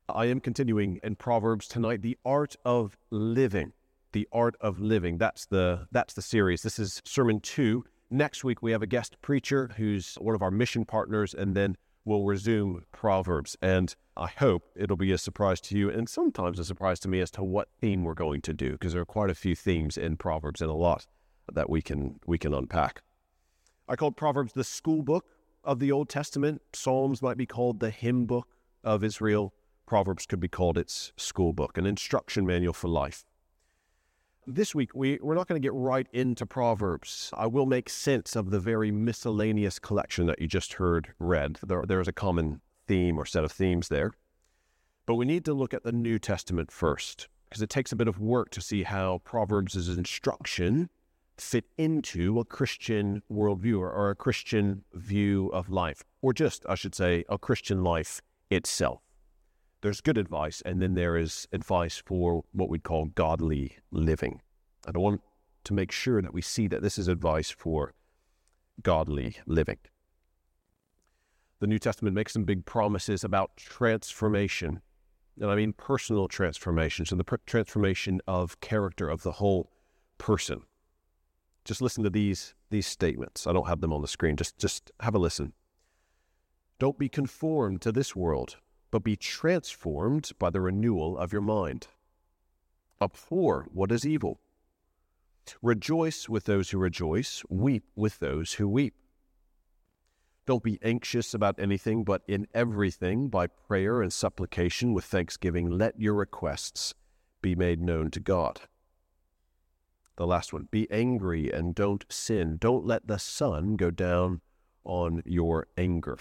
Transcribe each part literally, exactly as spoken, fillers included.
I am continuing in Proverbs tonight, the art of living. The art of living. That's the that's the series. This is sermon two. Next week we have a guest preacher who's one of our mission partners, and then we'll resume Proverbs. And I hope it'll be a surprise to you, and sometimes a surprise to me as to what theme we're going to do, because there are quite a few themes in Proverbs and a lot that we can we can unpack. I called Proverbs the school book of the Old Testament. Psalms might be called the hymn book of Israel. Proverbs could be called its school book, an instruction manual for life. This week, we, we're not going to get right into Proverbs. I will make sense of the very miscellaneous collection that you just heard read. There, there is a common theme or set of themes there. But we need to look at the New Testament first, because it takes a bit of work to see how Proverbs' instruction fit into a Christian worldview or, or a Christian view of life, or just, I should say, a Christian life itself. There's good advice, and then there is advice for what we'd call godly living. And I want to make sure that we see that this is advice for godly living. The New Testament makes some big promises about transformation, and I mean personal transformation, so the pr- transformation of character of the whole person. Just listen to these these statements. I don't have them on the screen. Just, just have a listen. Don't be conformed to this world, but be transformed by the renewal of your mind. Abhor what is evil. Rejoice with those who rejoice. Weep with those who weep. Don't be anxious about anything, but in everything, by prayer and supplication with thanksgiving, let your requests be made known to God. The last one, be angry and don't sin. Don't let the sun go down on your anger.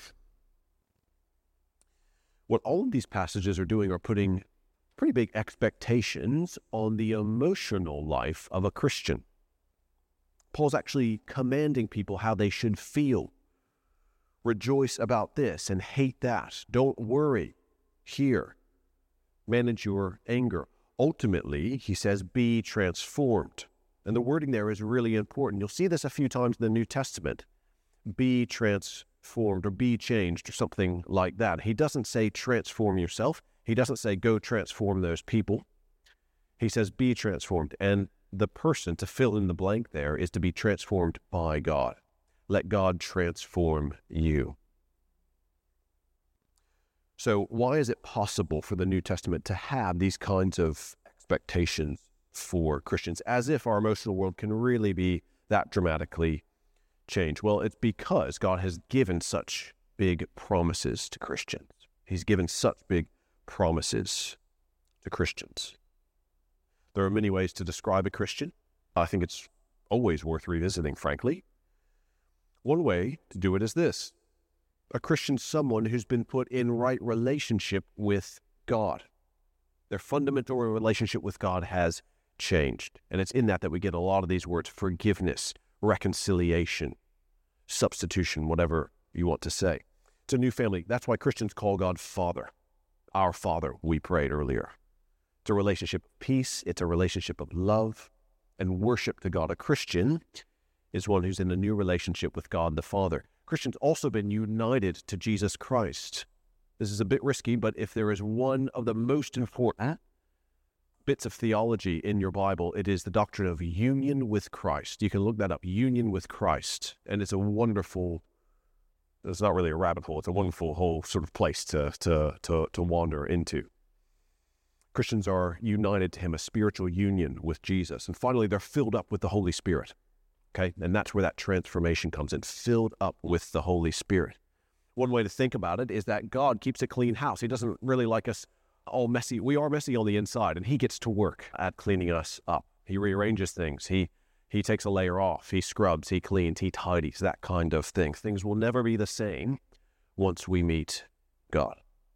What all of these passages are doing are putting pretty big expectations on the emotional life of a Christian. Paul's actually commanding people how they should feel. Rejoice about this and hate that. Don't worry here. Manage your anger. Ultimately, he says, be transformed. And the wording there is really important. You'll see this a few times in the New Testament. Be transformed or be changed or something like that. He doesn't say transform yourself. He doesn't say go transform those people. He says be transformed. And the person to fill in the blank there is to be transformed by God. Let God transform you. So why is it possible for the New Testament to have these kinds of expectations for Christians, as if our emotional world can really be that dramatically changed? Well, it's because God has given such big promises to Christians. He's given such big promises to Christians. There are many ways to describe a Christian. I think it's always worth revisiting, frankly. One way to do it is this. A Christian's someone who's been put in right relationship with God. Their fundamental relationship with God has changed. And it's in that that we get a lot of these words: forgiveness, reconciliation, substitution, whatever you want to say. It's a new family. That's why Christians call God Father. Our Father, we prayed earlier. It's a relationship of peace. It's a relationship of love and worship to God. A Christian is one who's in a new relationship with God the Father. Christians also been united to Jesus Christ. This is a bit risky, but if there is one of the most important bits of theology in your Bible, it is the doctrine of union with Christ. You can look that up, union with Christ, and it's a wonderful, it's not really a rabbit hole, it's a wonderful whole sort of place to, to, to, to wander into. Christians are united to him, a spiritual union with Jesus. And finally, they're filled up with the Holy Spirit. Okay, and that's where that transformation comes in, filled up with the Holy Spirit. One way to think about it is that God keeps a clean house. He doesn't really like us all messy. We are messy on the inside, and he gets to work at cleaning us up. He rearranges things. He he takes a layer off. He scrubs. He cleans. He tidies, that kind of thing. Things will never be the same once we meet God.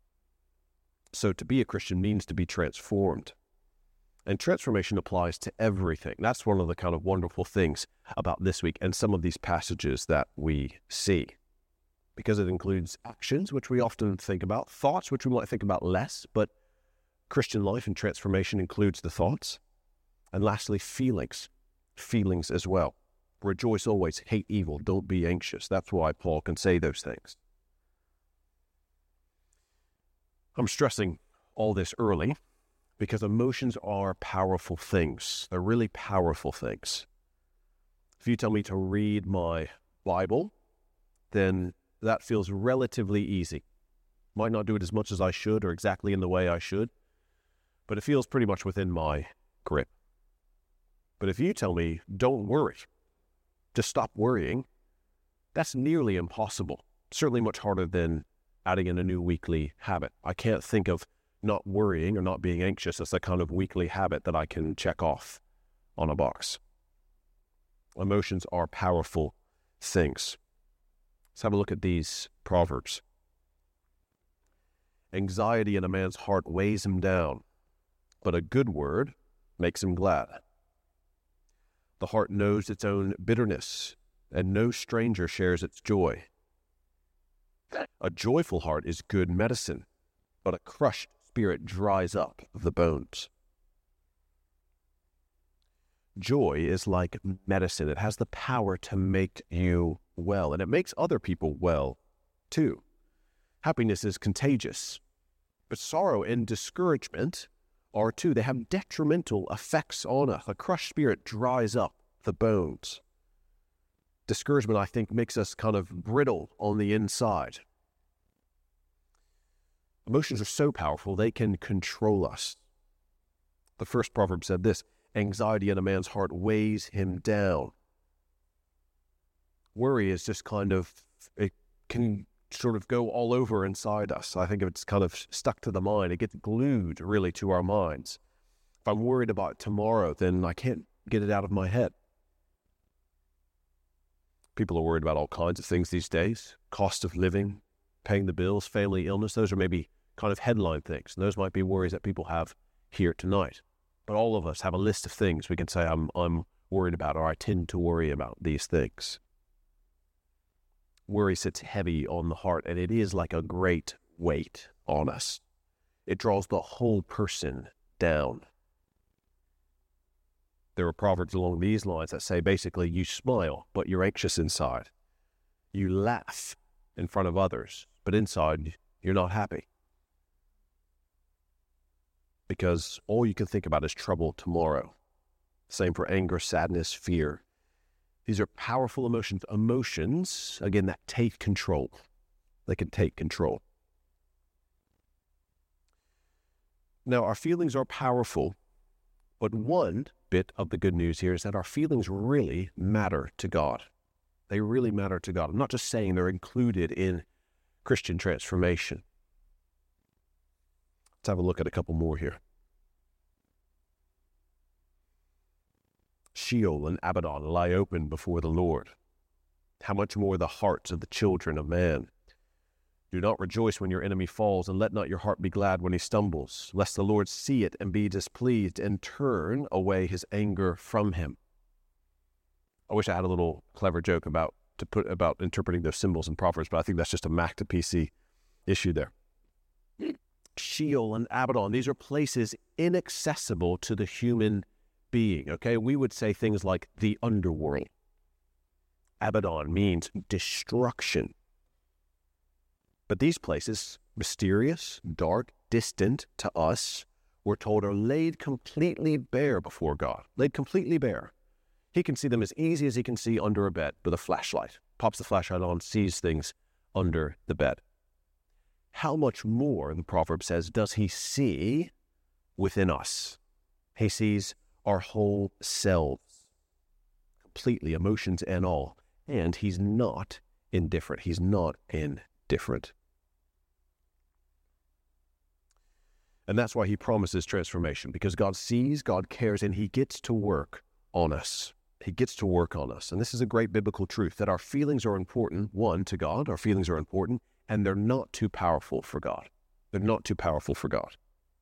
So to be a Christian means to be transformed. And transformation applies to everything. That's one of the kind of wonderful things about this week and some of these passages that we see. Because it includes actions, which we often think about, thoughts, which we might think about less, but Christian life and transformation includes the thoughts. And lastly, feelings. Feelings as well. Rejoice always, hate evil, don't be anxious. That's why Paul can say those things. I'm stressing all this early because emotions are powerful things. They're really powerful things. If you tell me to read my Bible, then that feels relatively easy. Might not do it as much as I should or exactly in the way I should, but it feels pretty much within my grip. But if you tell me, don't worry, just stop worrying, that's nearly impossible. Certainly much harder than adding in a new weekly habit. I can't think of not worrying or not being anxious as a kind of weekly habit that I can check off on a box. Emotions are powerful things. Let's have a look at these proverbs. Anxiety in a man's heart weighs him down, but a good word makes him glad. The heart knows its own bitterness, and no stranger shares its joy. A joyful heart is good medicine, but a crushed spirit dries up the bones. Joy is like medicine. It has the power to make you well, and it makes other people well, too. Happiness is contagious, but sorrow and discouragement are too. They have detrimental effects on us. A crushed spirit dries up the bones. Discouragement, I think, makes us kind of brittle on the inside. Emotions are so powerful, they can control us. The first proverb said this, anxiety in a man's heart weighs him down. Worry is just kind of, it can sort of go all over inside us. I think if it's kind of stuck to the mind, it gets glued really to our minds. If I'm worried about tomorrow, then I can't get it out of my head. People are worried about all kinds of things these days. Cost of living, paying the bills, family illness. Those are maybe kind of headline things. And those might be worries that people have here tonight. But all of us have a list of things we can say I'm I'm worried about, or I tend to worry about these things. Worry sits heavy on the heart, and it is like a great weight on us. It draws the whole person down. There are proverbs along these lines that say basically you smile, but you're anxious inside. You laugh in front of others, but inside you're not happy. Because all you can think about is trouble tomorrow. Same for anger, sadness, fear. These are powerful emotions. Emotions, again, that take control. They can take control. Now, our feelings are powerful, but one bit of the good news here is that our feelings really matter to God. They really matter to God. I'm not just saying they're included in Christian transformation. Let's have a look at a couple more here. Sheol and Abaddon lie open before the Lord. How much more the hearts of the children of man? Do not rejoice when your enemy falls, and let not your heart be glad when he stumbles, lest the Lord see it and be displeased and turn away his anger from him. I wish I had a little clever joke about to put about interpreting those symbols in Proverbs, but I think that's just a Mac to P C issue there. Sheol and Abaddon, these are places inaccessible to the human being, okay? We would say things like the underworld. Abaddon means destruction. But these places, mysterious, dark, distant to us, we're told are laid completely bare before God. Laid completely bare. He can see them as easy as he can see under a bed with a flashlight. Pops the flashlight on, sees things under the bed. How much more, the proverb says, does he see within us? He sees our whole selves, completely, emotions and all. And he's not indifferent. He's not indifferent. And that's why he promises transformation, because God sees, God cares, and he gets to work on us. He gets to work on us. And this is a great biblical truth, that our feelings are important, one, to God. Our feelings are important, and they're not too powerful for God. They're not too powerful for God.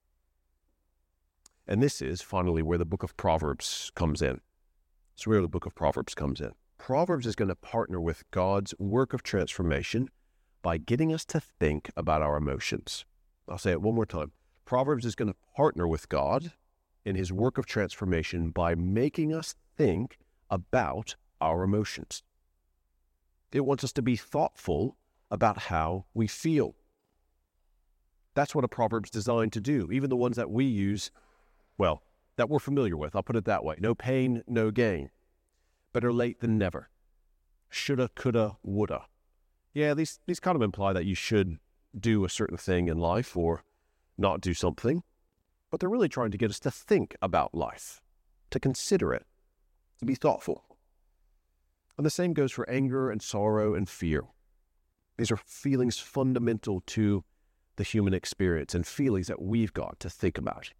And this is, finally, where the book of Proverbs comes in. It's where the book of Proverbs comes in. Proverbs is going to partner with God's work of transformation by getting us to think about our emotions. I'll say it one more time. Proverbs is going to partner with God in his work of transformation by making us think about our emotions. It wants us to be thoughtful about how we feel. That's what a proverb's designed to do. Even the ones that we use, well, that we're familiar with, I'll put it that way. No pain, no gain. Better late than never. Shoulda, coulda, woulda. Yeah, these, these kind of imply that you should do a certain thing in life or not do something. But they're really trying to get us to think about life, to consider it, to be thoughtful. And the same goes for anger and sorrow and fear. These are feelings fundamental to the human experience and feelings that we've got to think about.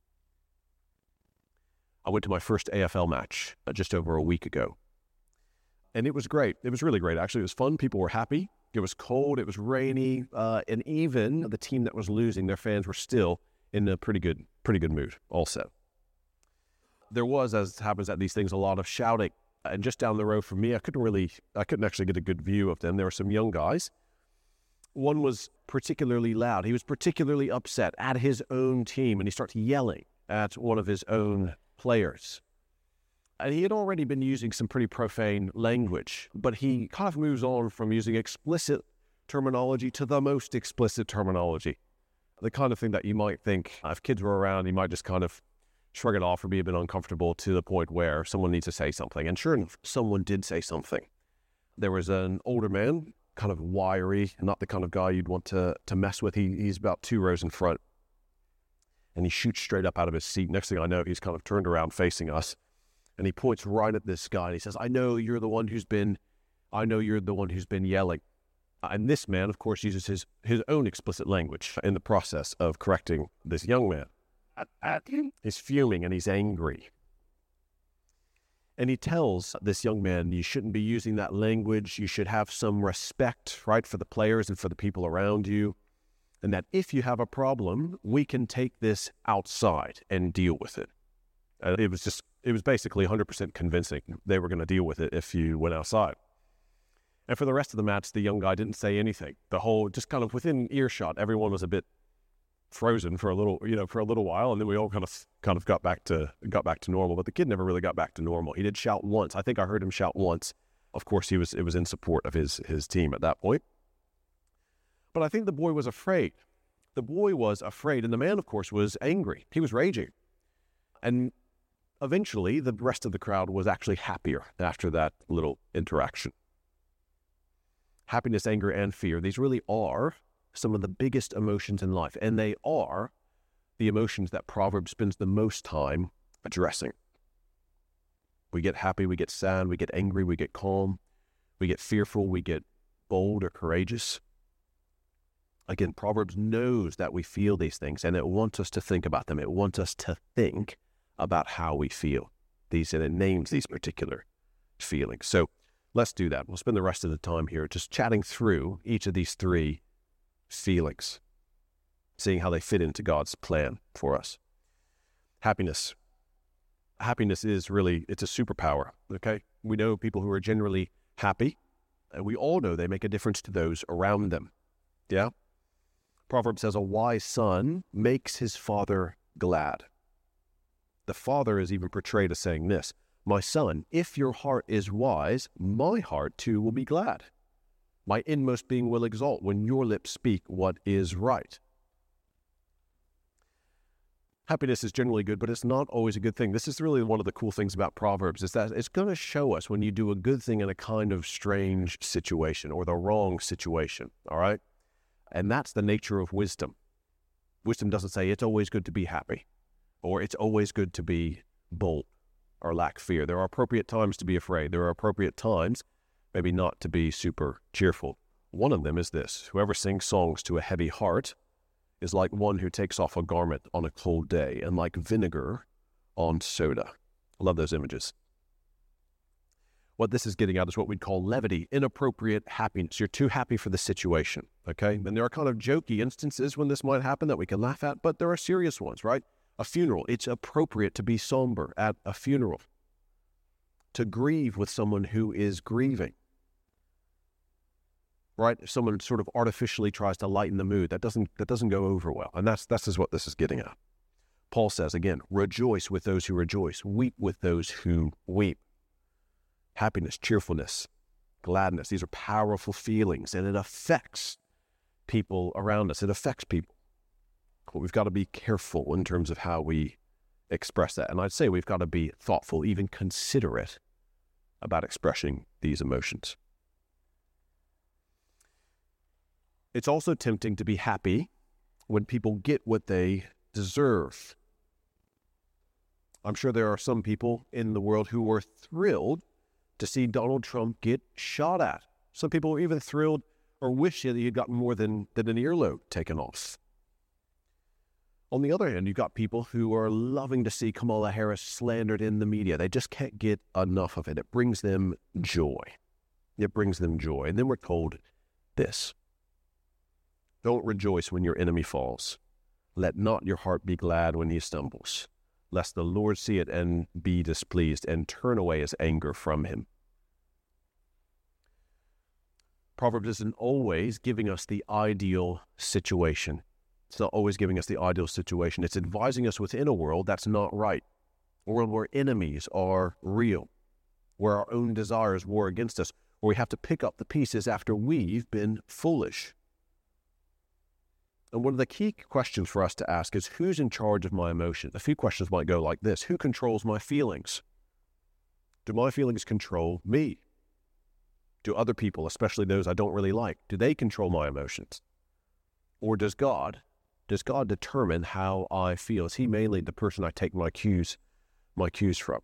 I went to my first A F L match just over a week ago. And it was great. It was really great, actually. It was fun. People were happy. It was cold. It was rainy. Uh, and even the team that was losing, their fans were still in a pretty good, pretty good mood also. There was, as happens at these things, a lot of shouting. And just down the road from me, I couldn't really, I couldn't actually get a good view of them. There were some young guys. One was particularly loud. He was particularly upset at his own team, and he starts yelling at one of his own players. And he had already been using some pretty profane language, but he kind of moves on from using explicit terminology to the most explicit terminology. The kind of thing that you might think, if kids were around, you might just kind of shrug it off or be a bit uncomfortable to the point where someone needs to say something. And sure enough, someone did say something. There was an older man, kind of wiry, not the kind of guy you'd want to, to mess with. He, he's about two rows in front. And he shoots straight up out of his seat. Next thing I know, he's kind of turned around facing us. And he points right at this guy. And he says, I know you're the one who's been, I know you're the one who's been yelling. And this man, of course, uses his, his own explicit language in the process of correcting this young man. He's fuming and he's angry. And he tells this young man, you shouldn't be using that language. You should have some respect, right, for the players and for the people around you. And that if you have a problem, we can take this outside and deal with it. And it was just, it was basically one hundred percent convincing they were going to deal with it if you went outside. And for the rest of the match, the young guy didn't say anything. The whole, just kind of within earshot, everyone was a bit frozen for a little, you know, for a little while. And then we all kind of, kind of got back to, got back to normal. But the kid never really got back to normal. He did shout once. I think I heard him shout once. Of course, he was, it was in support of his, his team at that point. But I think the boy was afraid. The boy was afraid. And the man, of course, was angry. He was raging. And eventually, the rest of the crowd was actually happier after that little interaction. Happiness, anger, and fear. These really are some of the biggest emotions in life. And they are the emotions that Proverbs spends the most time addressing. We get happy, we get sad, we get angry, we get calm, we get fearful, we get bold or courageous. Again, Proverbs knows that we feel these things, and it wants us to think about them. It wants us to think about how we feel these, and it names these particular feelings. So let's do that. We'll spend the rest of the time here just chatting through each of these three feelings, seeing how they fit into God's plan for us. Happiness. Happiness is really, it's a superpower, okay? We know people who are generally happy, and we all know they make a difference to those around them, yeah? Proverbs says, a wise son makes his father glad. The father is even portrayed as saying this, my son, if your heart is wise, my heart too will be glad. My inmost being will exult when your lips speak what is right. Happiness is generally good, but it's not always a good thing. This is really one of the cool things about Proverbs, is that it's going to show us when you do a good thing in a kind of strange situation or the wrong situation, all right? And that's the nature of wisdom. Wisdom doesn't say it's always good to be happy or it's always good to be bold or lack fear. There are appropriate times to be afraid. There are appropriate times maybe not to be super cheerful. One of them is this: whoever sings songs to a heavy heart is like one who takes off a garment on a cold day and like vinegar on soda. I love those images. What this is getting at is what we'd call levity, inappropriate happiness. You're too happy for the situation, okay? And there are kind of jokey instances when this might happen that we can laugh at, but there are serious ones, right? A funeral, it's appropriate to be somber at a funeral, to grieve with someone who is grieving, right? If someone sort of artificially tries to lighten the mood, that doesn't that doesn't go over well. And that's, that's is what this is getting at. Paul says, again, rejoice with those who rejoice, weep with those who weep. Happiness, cheerfulness, gladness, these are powerful feelings, and it affects people around us. It affects people. but we've got to be careful in terms of how we express that. And I'd say we've got to be thoughtful, even considerate about expressing these emotions. It's also tempting to be happy when people get what they deserve. I'm sure there are some people in the world who were thrilled to see Donald Trump get shot at. Some people were even thrilled or wish that he had gotten more than, than an earlobe taken off. On the other hand, you've got people who are loving to see Kamala Harris slandered in the media. They just can't get enough of it. It brings them joy. It brings them joy. And then we're told this: don't rejoice when your enemy falls. Let not your heart be glad when he stumbles, lest the Lord see it and be displeased and turn away his anger from him. Proverbs isn't always giving us the ideal situation. It's not always giving us the ideal situation. It's advising us within a world that's not right, a world where enemies are real, where our own desires war against us, where we have to pick up the pieces after we've been foolish. And one of the key questions for us to ask is, who's in charge of my emotions? A few questions might go like this: who controls my feelings? Do my feelings control me? Do other people, especially those I don't really like, do they control my emotions? Or does God, does God determine how I feel? Is he mainly the person I take my cues, my cues from?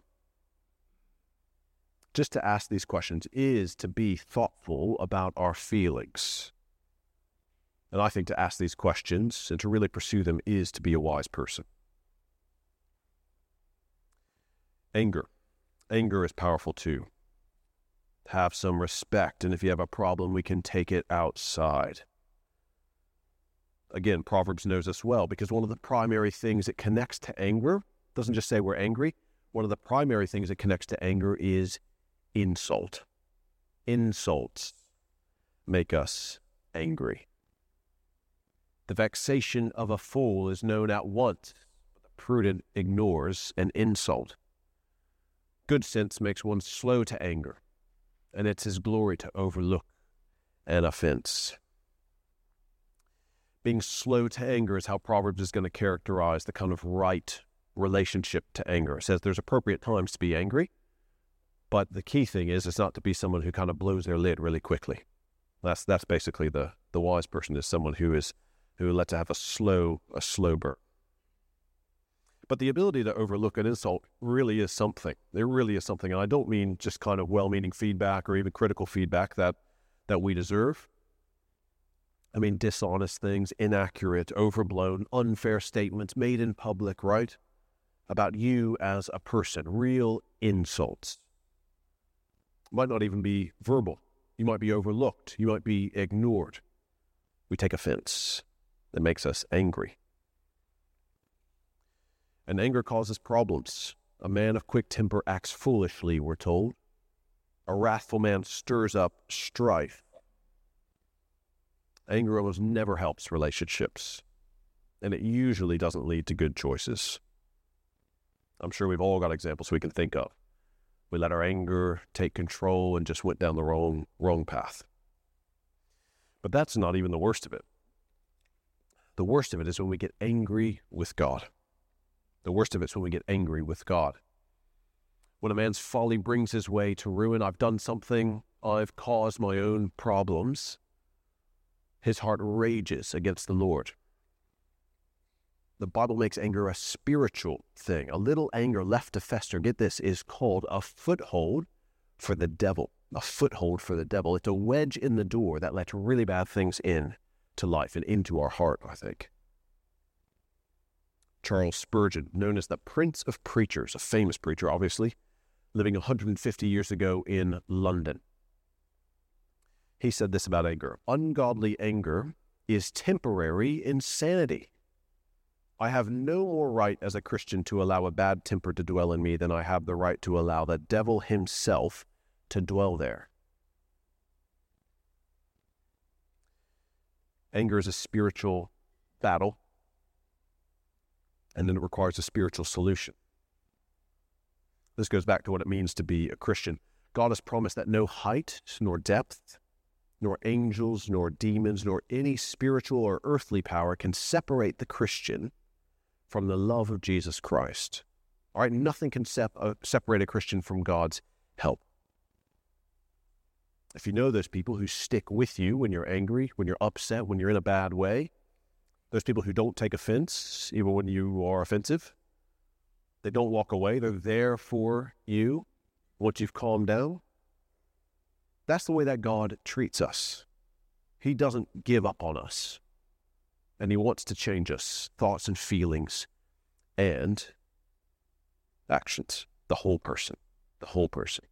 Just to ask these questions is to be thoughtful about our feelings. And I think to ask these questions and to really pursue them is to be a wise person. Anger. Anger is powerful too. Have some respect, and if you have a problem, we can take it outside. Again, Proverbs knows us well, because one of the primary things that connects to anger, doesn't just say we're angry, one of the primary things that connects to anger is insult. Insults make us angry. The vexation of a fool is known at once, but the prudent ignores an insult. Good sense makes one slow to anger, and it's his glory to overlook an offense. Being slow to anger is how Proverbs is going to characterize the kind of right relationship to anger. It says there's appropriate times to be angry, but the key thing is it's not to be someone who kind of blows their lid really quickly. That's that's basically the the wise person is someone who is who let to have a slow a slow burn. But the ability to overlook an insult really is something. There really is something, and I don't mean just kind of well-meaning feedback or even critical feedback that that we deserve. I mean dishonest things, inaccurate, overblown, unfair statements made in public, right? About you as a person, real insults. Might not even be verbal. You might be overlooked. You might be ignored. We take offense. That makes us angry. And anger causes problems. A man of quick temper acts foolishly, we're told. A wrathful man stirs up strife. Anger almost never helps relationships, and it usually doesn't lead to good choices. I'm sure we've all got examples we can think of. We let our anger take control and just went down the wrong, wrong path. But that's not even the worst of it. The worst of it is when we get angry with God. The worst of it is when we get angry with God. When a man's folly brings his way to ruin, I've done something, I've caused my own problems, his heart rages against the Lord. The Bible makes anger a spiritual thing. A little anger left to fester, get this, is called a foothold for the devil. A foothold for the devil. It's a wedge in the door that lets really bad things in to life and into our heart, I think. Charles Spurgeon, known as the Prince of Preachers, a famous preacher, obviously, living one hundred fifty years ago in London. He said this about anger: ungodly anger is temporary insanity. I have no more right as a Christian to allow a bad temper to dwell in me than I have the right to allow the devil himself to dwell there. Anger is a spiritual battle, and then it requires a spiritual solution. This goes back to what it means to be a Christian. God has promised that no height nor depth, nor angels, nor demons, nor any spiritual or earthly power can separate the Christian from the love of Jesus Christ. All right, nothing can sep- uh, separate a Christian from God's help. If you know those people who stick with you when you're angry, when you're upset, when you're in a bad way, those people who don't take offense even when you are offensive, they don't walk away, they're there for you once you've calmed down. That's the way that God treats us. He doesn't give up on us. And he wants to change us, thoughts and feelings and actions, the whole person, the whole person.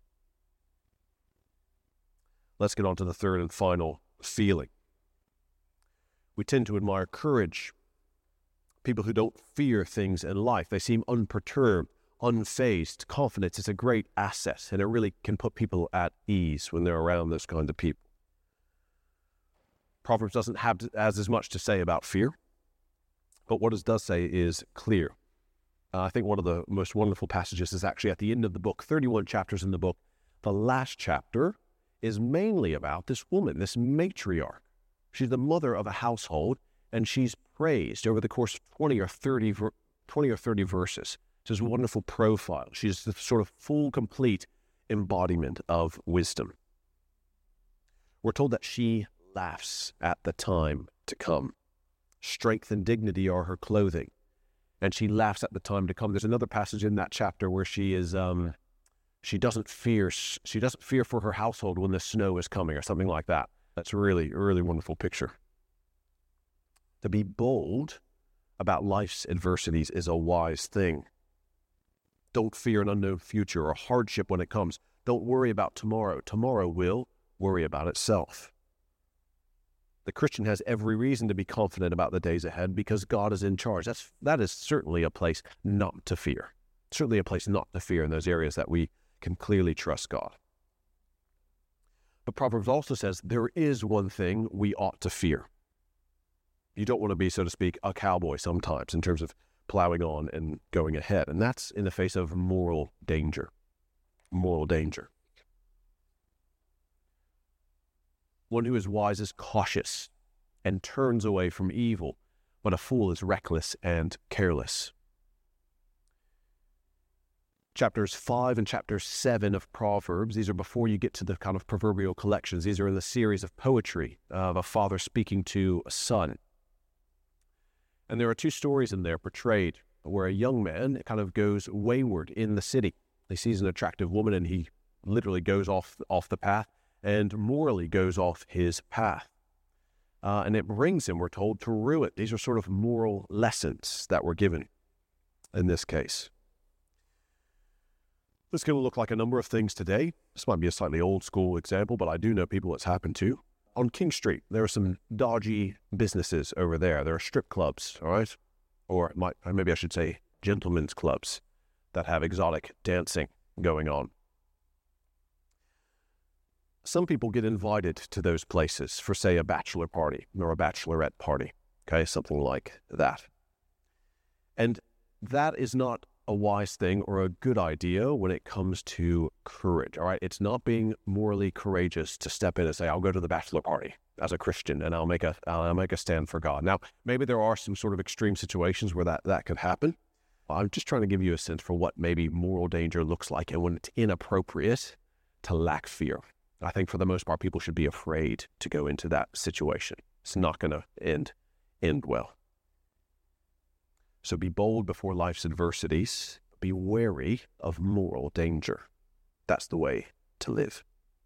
Let's get on to the third and final feeling. We tend to admire courage. People who don't fear things in life. They seem unperturbed, unfazed. Confidence is a great asset, and it really can put people at ease when they're around those kinds of people. Proverbs doesn't have as, as much to say about fear, but what it does say is clear. Uh, I think one of the most wonderful passages is actually at the end of the book, thirty-one chapters in the book. The last chapter is mainly about this woman, this matriarch. She's the mother of a household, and she's praised over the course of twenty or thirty, twenty or thirty verses. It's this wonderful profile. She's the sort of full, complete embodiment of wisdom. We're told that she laughs at the time to come. Strength and dignity are her clothing, and she laughs at the time to come. There's another passage in that chapter where she is, um, she doesn't fear, she doesn't fear for her household when the snow is coming or something like that. That's a really, really wonderful picture. To be bold about life's adversities is a wise thing. Don't fear an unknown future or hardship when it comes. Don't worry about tomorrow. Tomorrow will worry about itself. The Christian has every reason to be confident about the days ahead because God is in charge. That's, that is certainly a place not to fear. Certainly a place not to fear in those areas that we can clearly trust God. But Proverbs also says there is one thing we ought to fear. You don't want to be, so to speak, a cowboy sometimes in terms of plowing on and going ahead. And that's in the face of moral danger. Moral danger. One who is wise is cautious and turns away from evil, but a fool is reckless and careless. Chapters five and chapter seven of Proverbs, these are before you get to the kind of proverbial collections. These are in the series of poetry of a father speaking to a son. And there are two stories in there portrayed where a young man kind of goes wayward in the city. He sees an attractive woman and he literally goes off, off the path and morally goes off his path. Uh, and it brings him, we're told, to ruin. These are sort of moral lessons that were given in this case. This is going to look like a number of things today. This might be a slightly old school example, but I do know people it's happened to. On King Street, there are some dodgy businesses over there. There are strip clubs, all right? Or it might, maybe I should say gentlemen's clubs that have exotic dancing going on. Some people get invited to those places for, say, a bachelor party or a bachelorette party, okay, something like that. And that is not a wise thing or a good idea when it comes to courage, all right? It's not being morally courageous to step in and say, I'll go to the bachelor party as a Christian and I'll make a, I'll make a stand for God. Now, maybe there are some sort of extreme situations where that, that could happen. I'm just trying to give you a sense for what maybe moral danger looks like and when it's inappropriate to lack fear. I think for the most part, people should be afraid to go into that situation. It's not going to end, end well. So be bold before life's adversities. Be wary of moral danger. That's the way to live.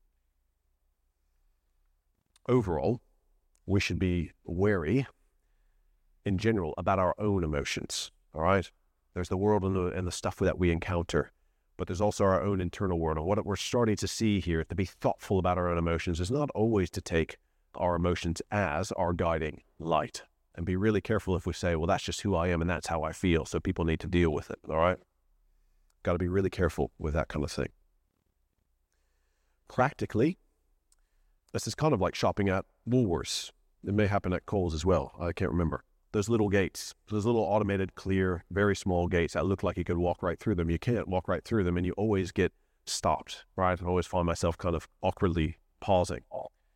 Overall, we should be wary in general about our own emotions, all right? There's the world and the, and the stuff that we encounter, but there's also our own internal world. And what we're starting to see here, to be thoughtful about our own emotions, is not always to take our emotions as our guiding light. And be really careful if we say, well, that's just who I am and that's how I feel, so people need to deal with it, all right? Got to be really careful with that kind of thing. Practically, this is kind of like shopping at Woolworths. It may happen at Kohl's as well. I can't remember. Those little gates, those little automated, clear, very small gates that look like you could walk right through them. You can't walk right through them, and you always get stopped, right? I always find myself kind of awkwardly pausing.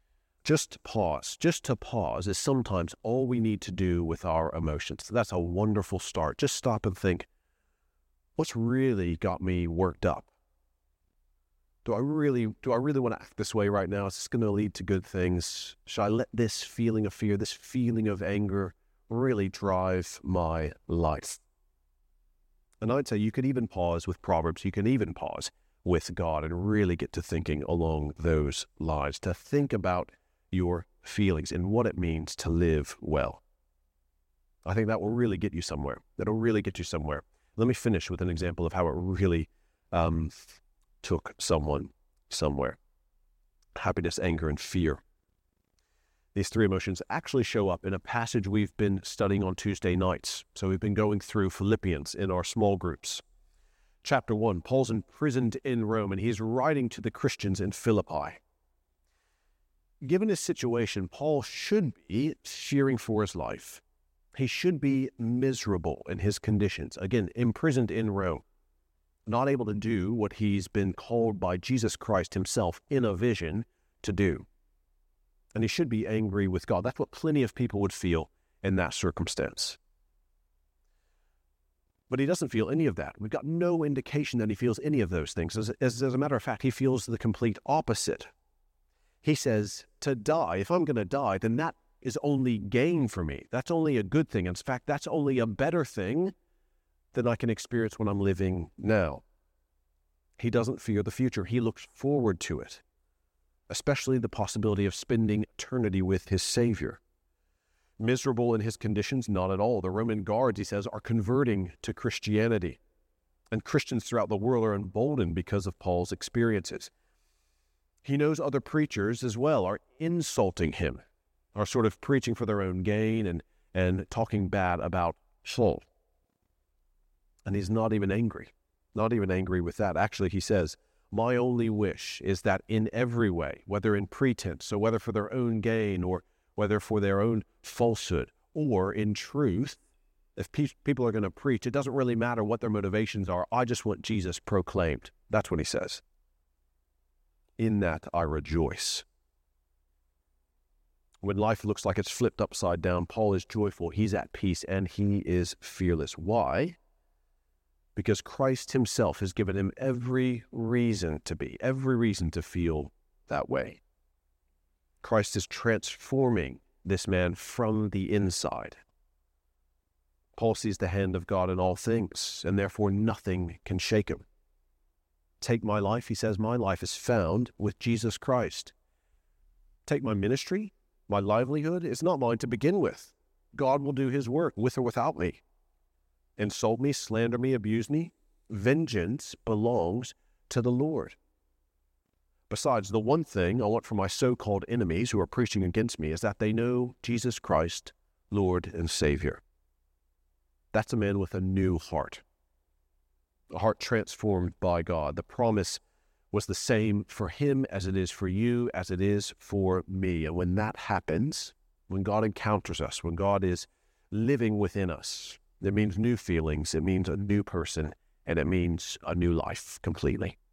Just to pause, just to pause is sometimes all we need to do with our emotions. That's a wonderful start. Just stop and think, what's really got me worked up? Do I really, do I really want to act this way right now? Is this going to lead to good things? Should I let this feeling of fear, this feeling of anger really drive my life? And I'd say you could even pause with Proverbs. You can even pause with God and really get to thinking along those lines, to think about your feelings and what it means to live well. I think that will really get you somewhere. That'll really get you somewhere. Let me finish with an example of how it really um, took someone somewhere. Happiness, anger, and fear. These three emotions actually show up in a passage we've been studying on Tuesday nights. So we've been going through Philippians in our small groups. Chapter one, Paul's imprisoned in Rome, and he's writing to the Christians in Philippi. Given his situation, Paul should be fearing for his life. He should be miserable in his conditions. Again, imprisoned in Rome, not able to do what he's been called by Jesus Christ himself in a vision to do. And he should be angry with God. That's what plenty of people would feel in that circumstance. But he doesn't feel any of that. We've got no indication that he feels any of those things. As, as, as a matter of fact, he feels the complete opposite. He says, to die, if I'm going to die, then that is only gain for me. That's only a good thing. In fact, that's only a better thing than I can experience when I'm living now. He doesn't fear the future. He looks forward to it, especially the possibility of spending eternity with his Savior. Miserable in his conditions? Not at all. The Roman guards, he says, are converting to Christianity. And Christians throughout the world are emboldened because of Paul's experiences. He knows other preachers as well are insulting him, are sort of preaching for their own gain and, and talking bad about Paul. And he's not even angry, not even angry with that. Actually, he says, my only wish is that in every way, whether in pretense, or whether for their own gain, or whether for their own falsehood, or in truth, if pe- people are going to preach, it doesn't really matter what their motivations are. I just want Jesus proclaimed. That's what he says. In that I rejoice. When life looks like it's flipped upside down, Paul is joyful, he's at peace, and he is fearless. Why? Because Christ himself has given him every reason to be, every reason to feel that way. Christ is transforming this man from the inside. Paul sees the hand of God in all things, and therefore nothing can shake him. Take my life, he says, my life is found with Jesus Christ. Take my ministry, my livelihood, it's not mine to begin with. God will do his work with or without me. Insult me, slander me, abuse me. Vengeance belongs to the Lord. Besides, the one thing I want for my so-called enemies who are preaching against me is that they know Jesus Christ, Lord and Savior. That's a man with a new heart. A heart transformed by God. The promise was the same for him as it is for you, as it is for me. And when that happens, when God encounters us, when God is living within us, it means new feelings, it means a new person, and it means a new life completely.